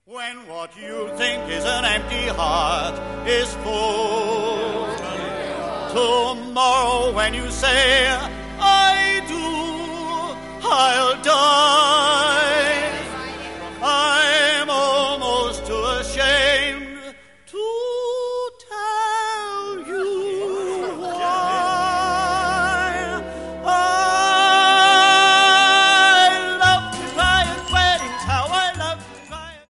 When what you think is an empty heart is full, tomorrow when you say, I do, I'll die.